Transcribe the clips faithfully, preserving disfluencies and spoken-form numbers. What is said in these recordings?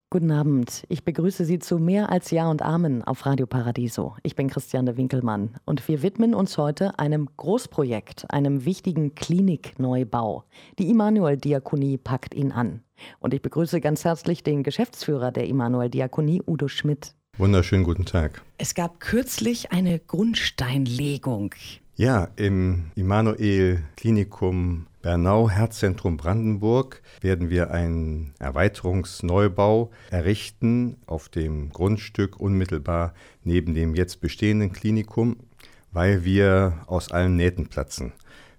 Guten Abend. Ich begrüße Sie zu Mehr als Ja und Amen auf Radio Paradiso. Ich bin Christiane Winkelmann und wir widmen uns heute einem Großprojekt, einem wichtigen Klinikneubau. Die Immanuel-Diakonie packt ihn an. Und ich begrüße ganz herzlich den Geschäftsführer der Immanuel-Diakonie, Udo Schmidt. Wunderschönen guten Tag. Es gab kürzlich eine Grundsteinlegung. Ja, im Immanuel-Klinikum Bernau, Herzzentrum Brandenburg, werden wir einen Erweiterungsneubau errichten auf dem Grundstück unmittelbar neben dem jetzt bestehenden Klinikum, weil wir aus allen Nähten platzen.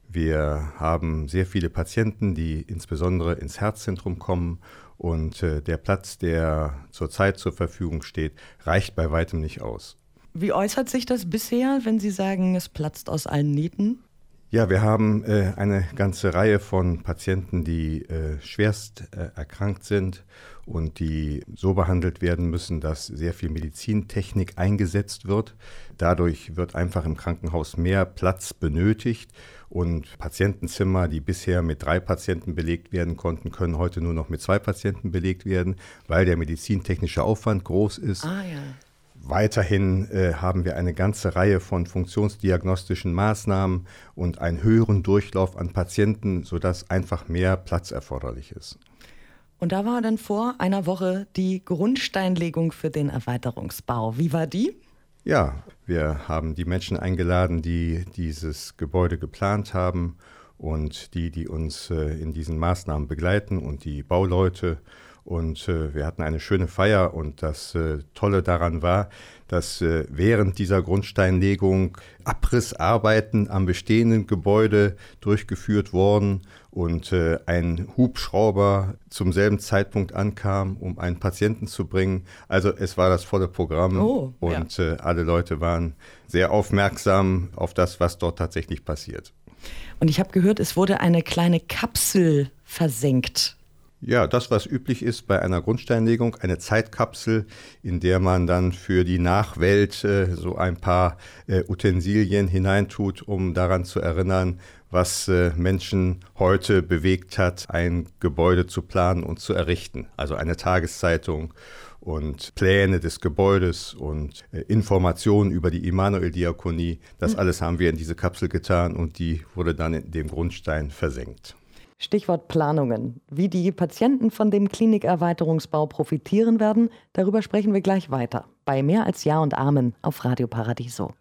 Wir haben sehr viele Patienten, die insbesondere ins Herzzentrum kommen und äh, der Platz, der zurzeit zur Verfügung steht, reicht bei weitem nicht aus. Wie äußert sich das bisher, wenn Sie sagen, es platzt aus allen Nähten? Ja, wir haben äh, eine ganze Reihe von Patienten, die äh, schwerst äh, erkrankt sind und die so behandelt werden müssen, dass sehr viel Medizintechnik eingesetzt wird. Dadurch wird einfach im Krankenhaus mehr Platz benötigt und Patientenzimmer, die bisher mit drei Patienten belegt werden konnten, können heute nur noch mit zwei Patienten belegt werden, weil der medizintechnische Aufwand groß ist. Ah, ja. Weiterhin äh, haben wir eine ganze Reihe von funktionsdiagnostischen Maßnahmen und einen höheren Durchlauf an Patienten, sodass einfach mehr Platz erforderlich ist. Und da war dann vor einer Woche die Grundsteinlegung für den Erweiterungsbau. Wie war die? Ja, wir haben die Menschen eingeladen, die dieses Gebäude geplant haben und die, die uns äh, in diesen Maßnahmen begleiten und die Bauleute. Und äh, wir hatten eine schöne Feier und das äh, Tolle daran war, dass äh, während dieser Grundsteinlegung Abrissarbeiten am bestehenden Gebäude durchgeführt wurden und äh, ein Hubschrauber zum selben Zeitpunkt ankam, um einen Patienten zu bringen. Also es war das volle Programm oh, und ja. äh, alle Leute waren sehr aufmerksam auf das, was dort tatsächlich passiert. Und ich habe gehört, es wurde eine kleine Kapsel versenkt. Ja, das, was üblich ist bei einer Grundsteinlegung, eine Zeitkapsel, in der man dann für die Nachwelt äh, so ein paar äh, Utensilien hineintut, um daran zu erinnern, was äh, Menschen heute bewegt hat, ein Gebäude zu planen und zu errichten. Also eine Tageszeitung und Pläne des Gebäudes und äh, Informationen über die Immanuel-Diakonie. Das alles haben wir in diese Kapsel getan und die wurde dann in dem Grundstein versenkt. Stichwort Planungen. Wie die Patienten von dem Klinikerweiterungsbau profitieren werden, darüber sprechen wir gleich weiter. Bei Mehr als Ja und Amen auf Radio Paradiso.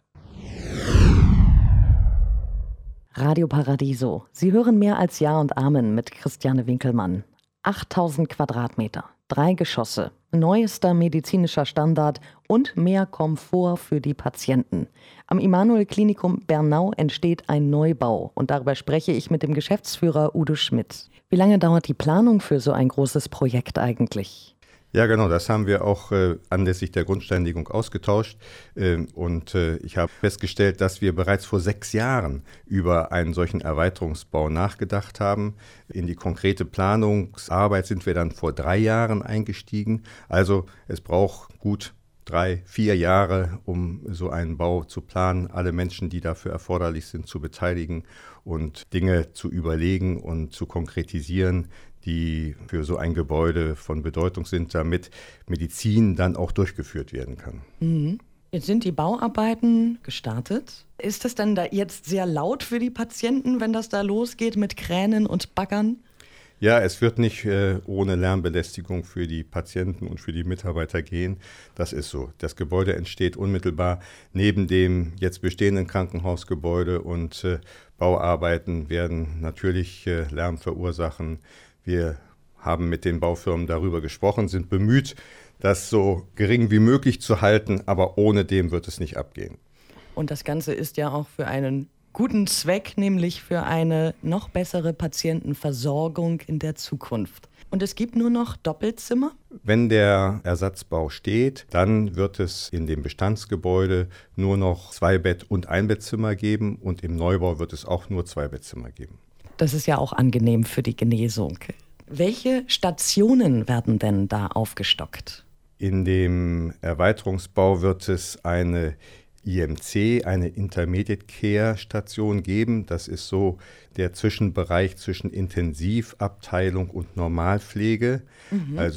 Radio Paradiso. Sie hören Mehr als Ja und Amen mit Christiane Winkelmann. achttausend Quadratmeter, drei Geschosse, neuester medizinischer Standard und mehr Komfort für die Patienten. Am Immanuel-Klinikum Bernau entsteht ein Neubau und darüber spreche ich mit dem Geschäftsführer Udo Schmidt. Wie lange dauert die Planung für so ein großes Projekt eigentlich? Ja, genau, das haben wir auch äh, anlässlich der Grundsteinlegung ausgetauscht äh, und äh, ich habe festgestellt, dass wir bereits vor sechs Jahren über einen solchen Erweiterungsbau nachgedacht haben. In die konkrete Planungsarbeit sind wir dann vor drei Jahren eingestiegen. Also es braucht gut drei, vier Jahre, um so einen Bau zu planen, alle Menschen, die dafür erforderlich sind, zu beteiligen und Dinge zu überlegen und zu konkretisieren, die für so ein Gebäude von Bedeutung sind, damit Medizin dann auch durchgeführt werden kann. Mhm. Jetzt sind die Bauarbeiten gestartet. Ist das dann da jetzt sehr laut für die Patienten, wenn das da losgeht mit Kränen und Baggern? Ja, es wird nicht äh, ohne Lärmbelästigung für die Patienten und für die Mitarbeiter gehen. Das ist so. Das Gebäude entsteht unmittelbar neben dem jetzt bestehenden Krankenhausgebäude und äh, Bauarbeiten werden natürlich äh, Lärm verursachen. Wir haben mit den Baufirmen darüber gesprochen, sind bemüht, das so gering wie möglich zu halten, aber ohne dem wird es nicht abgehen. Und das Ganze ist ja auch für einen guten Zweck, nämlich für eine noch bessere Patientenversorgung in der Zukunft. Und es gibt nur noch Doppelzimmer? Wenn der Ersatzbau steht, dann wird es in dem Bestandsgebäude nur noch Zwei-Bett- und Einbettzimmer geben und im Neubau wird es auch nur Zwei-Bettzimmer geben. Das ist ja auch angenehm für die Genesung. Welche Stationen werden denn da aufgestockt? In dem Erweiterungsbau wird es eine I M C, eine Intermediate Care Station geben. Das ist so der Zwischenbereich zwischen Intensivabteilung und Normalpflege. Mhm. Also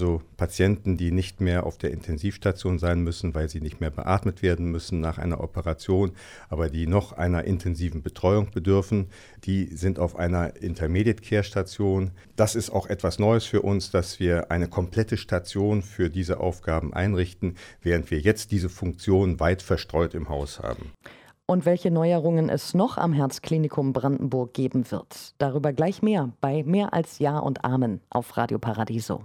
Patienten, die nicht mehr auf der Intensivstation sein müssen, weil sie nicht mehr beatmet werden müssen nach einer Operation, aber die noch einer intensiven Betreuung bedürfen, die sind auf einer Intermediate-Care-Station. Das ist auch etwas Neues für uns, dass wir eine komplette Station für diese Aufgaben einrichten, während wir jetzt diese Funktion weit verstreut im Haus haben. Und welche Neuerungen es noch am Herzklinikum Brandenburg geben wird. Darüber gleich mehr bei Mehr als Ja und Amen auf Radio Paradiso.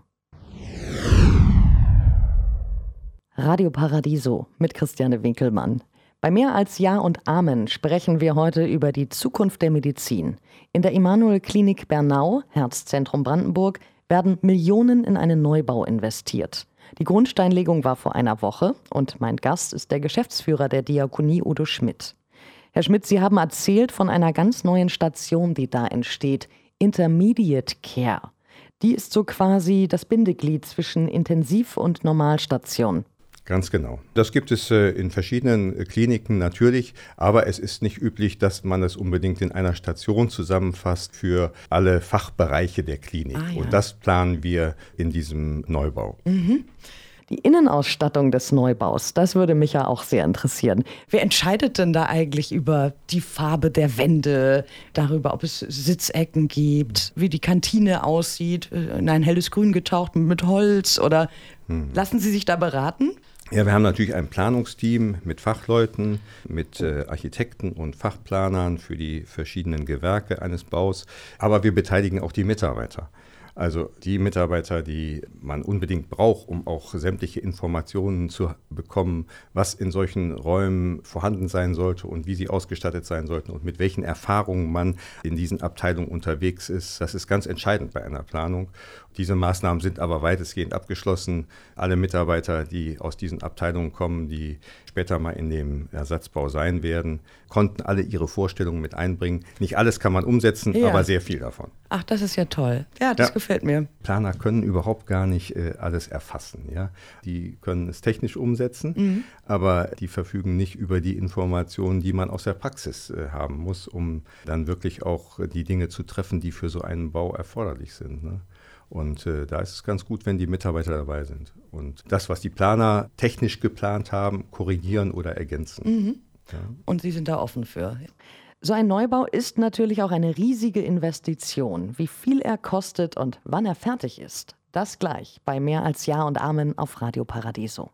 Radio Paradiso mit Christiane Winkelmann. Bei Mehr als Ja und Amen sprechen wir heute über die Zukunft der Medizin. In der Immanuel-Klinik Bernau, Herzzentrum Brandenburg, werden Millionen in einen Neubau investiert. Die Grundsteinlegung war vor einer Woche und mein Gast ist der Geschäftsführer der Diakonie, Udo Schmidt. Herr Schmidt, Sie haben erzählt von einer ganz neuen Station, die da entsteht, Intermediate Care. Die ist so quasi das Bindeglied zwischen Intensiv- und Normalstation. Ganz genau. Das gibt es äh, in verschiedenen äh, Kliniken natürlich, aber es ist nicht üblich, dass man das unbedingt in einer Station zusammenfasst für alle Fachbereiche der Klinik. Ah, ja. Und das planen wir in diesem Neubau. Mhm. Die Innenausstattung des Neubaus, das würde mich ja auch sehr interessieren. Wer entscheidet denn da eigentlich über die Farbe der Wände, darüber, ob es Sitzecken gibt, wie die Kantine aussieht, in ein helles Grün getaucht mit Holz oder hm. Lassen Sie sich da beraten? Ja, wir haben natürlich ein Planungsteam mit Fachleuten, mit äh, Architekten und Fachplanern für die verschiedenen Gewerke eines Baus, aber wir beteiligen auch die Mitarbeiter. Also die Mitarbeiter, die man unbedingt braucht, um auch sämtliche Informationen zu bekommen, was in solchen Räumen vorhanden sein sollte und wie sie ausgestattet sein sollten und mit welchen Erfahrungen man in diesen Abteilungen unterwegs ist. Das ist ganz entscheidend bei einer Planung. Diese Maßnahmen sind aber weitestgehend abgeschlossen. Alle Mitarbeiter, die aus diesen Abteilungen kommen, die später mal in dem Ersatzbau sein werden, konnten alle ihre Vorstellungen mit einbringen. Nicht alles kann man umsetzen, ja. aber sehr viel davon. Ach, das ist ja toll. Ja, das ja. gefällt mir. Planer können überhaupt gar nicht äh, alles erfassen. Ja? Die können es technisch umsetzen, mhm. aber die verfügen nicht über die Informationen, die man aus der Praxis äh, haben muss, um dann wirklich auch die Dinge zu treffen, die für so einen Bau erforderlich sind. Ne? Und äh, da ist es ganz gut, wenn die Mitarbeiter dabei sind. Und das, was die Planer technisch geplant haben, korrigieren oder ergänzen. Mhm. Ja. Und Sie sind da offen für. So ein Neubau ist natürlich auch eine riesige Investition. Wie viel er kostet und wann er fertig ist, das gleich bei Mehr als Ja und Amen auf Radio Paradiso.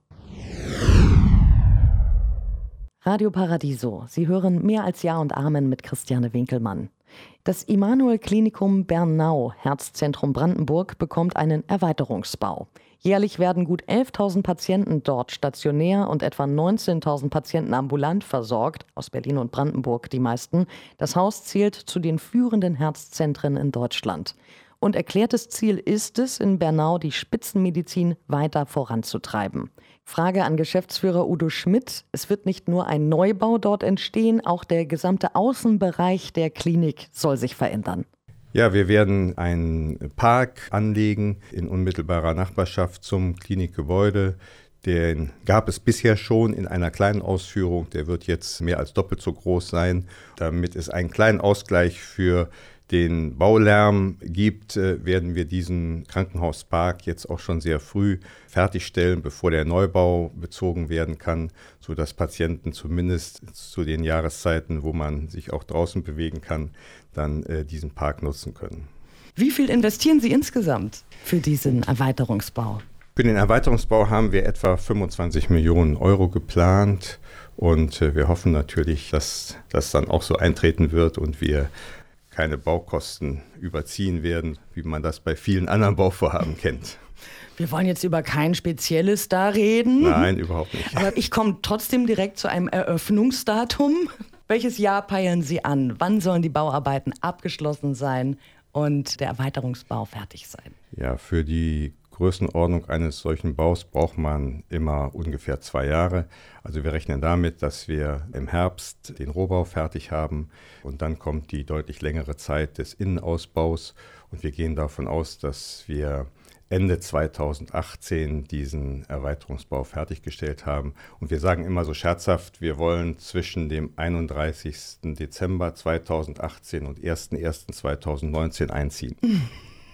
Radio Paradiso, Sie hören Mehr als Ja und Amen mit Christiane Winkelmann. Das Immanuel-Klinikum Bernau, Herzzentrum Brandenburg, bekommt einen Erweiterungsbau. Jährlich werden gut elftausend Patienten dort stationär und etwa neunzehntausend Patienten ambulant versorgt, aus Berlin und Brandenburg die meisten. Das Haus zählt zu den führenden Herzzentren in Deutschland. Und erklärtes Ziel ist es, in Bernau die Spitzenmedizin weiter voranzutreiben. Frage an Geschäftsführer Udo Schmidt. Es wird nicht nur ein Neubau dort entstehen, auch der gesamte Außenbereich der Klinik soll sich verändern. Ja, wir werden einen Park anlegen in unmittelbarer Nachbarschaft zum Klinikgebäude. Den gab es bisher schon in einer kleinen Ausführung. Der wird jetzt mehr als doppelt so groß sein, damit es einen kleinen Ausgleich für den Baulärm gibt, werden wir diesen Krankenhauspark jetzt auch schon sehr früh fertigstellen, bevor der Neubau bezogen werden kann, sodass Patienten zumindest zu den Jahreszeiten, wo man sich auch draußen bewegen kann, dann äh, diesen Park nutzen können. Wie viel investieren Sie insgesamt für diesen Erweiterungsbau? Für den Erweiterungsbau haben wir etwa fünfundzwanzig Millionen Euro geplant und äh, wir hoffen natürlich, dass das dann auch so eintreten wird und wir keine Baukosten überziehen werden, wie man das bei vielen anderen Bauvorhaben kennt. Wir wollen jetzt über kein spezielles da reden. Nein, überhaupt nicht. Aber ich komme trotzdem direkt zu einem Eröffnungsdatum. Welches Jahr peilen Sie an? Wann sollen die Bauarbeiten abgeschlossen sein und der Erweiterungsbau fertig sein? Ja, für die Größenordnung eines solchen Baus braucht man immer ungefähr zwei Jahre. Also wir rechnen damit, dass wir im Herbst den Rohbau fertig haben und dann kommt die deutlich längere Zeit des Innenausbaus und wir gehen davon aus, dass wir Ende zweitausendachtzehn diesen Erweiterungsbau fertiggestellt haben. Und wir sagen immer so scherzhaft, wir wollen zwischen dem einunddreißigsten Dezember zweitausendachtzehn und ersten ersten zweitausendneunzehn einziehen.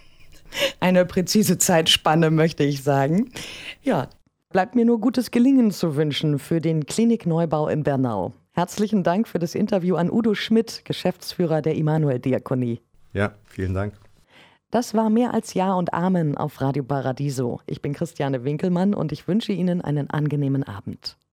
Eine präzise Zeitspanne, möchte ich sagen. Ja, bleibt mir nur gutes Gelingen zu wünschen für den Klinikneubau in Bernau. Herzlichen Dank für das Interview an Udo Schmidt, Geschäftsführer der Immanuel-Diakonie. Ja, vielen Dank. Das war Mehr als Ja und Amen auf Radio Paradiso. Ich bin Christiane Winkelmann und ich wünsche Ihnen einen angenehmen Abend.